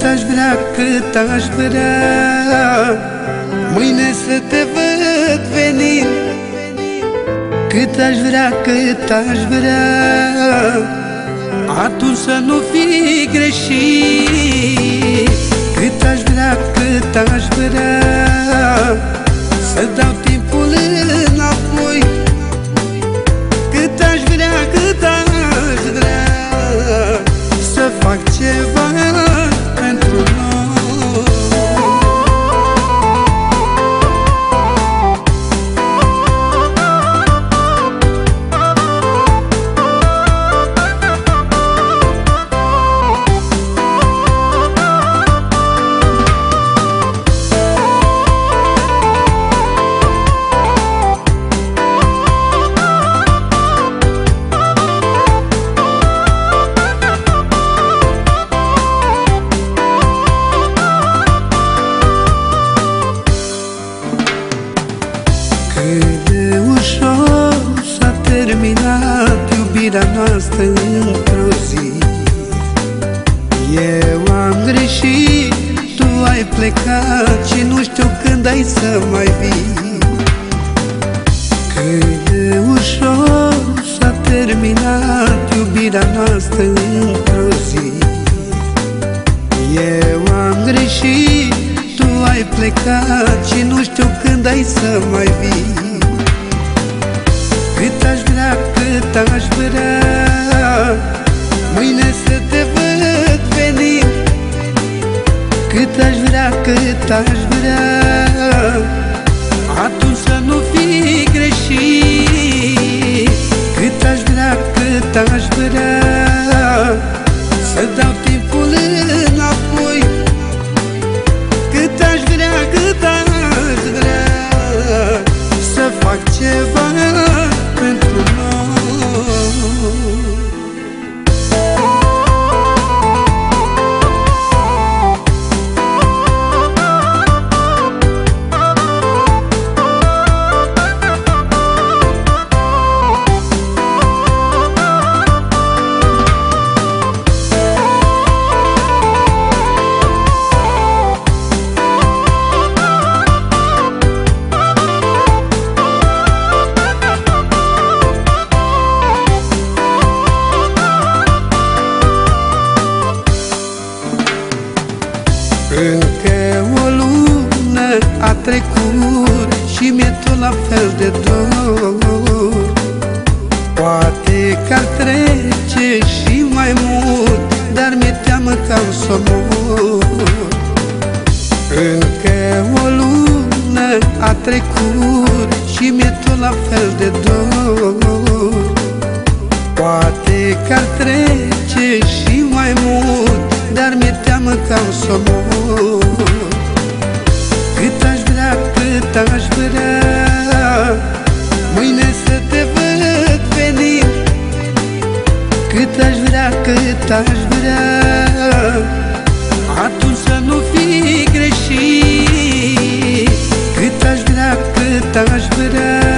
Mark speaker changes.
Speaker 1: aș vrea, cât aș vrea mâine să te văd venind. Cât aș vrea, cât aș vrea atunci să nu fi greșit. Cât aș vrea, cât aș vrea să dau timpul înapoi. Cât aș vrea, cât aș vrea să fac ceva pentru noi. Cât de ușor s-a terminat iubirea noastră într-o zi. Eu am greșit, tu ai plecat și nu știu când ai să mai vii. Cât de ușor s-a terminat iubirea noastră într-o zi. Eu am greșit, tu ai plecat și nu știu când ai să mai vii. Cât aș vrea, cât aș vrea mâine să te văd venind. Cât aș vrea, cât aș vrea atunci să nu fi greșit. Cât aș vrea, cât aș vrea să dau timpul înapoi. Cât aș vrea, cât aș vrea să fac ceva pentru noi. Încă o lună a trecut și mi-e tot la fel de dor. Poate că ar trece și mai mult, dar mi-e teamă că am să mor. Încă o lună a trecut și mi-e tot la fel de dor. Poate că ar trece și mai mult, dar mi-e teamă că am să mor. Cât aș vrea, cât aș vrea mâine să te văd venind. Cât aș vrea, cât aș vrea atunci să nu fi greșit. Cât aș vrea, cât aș vrea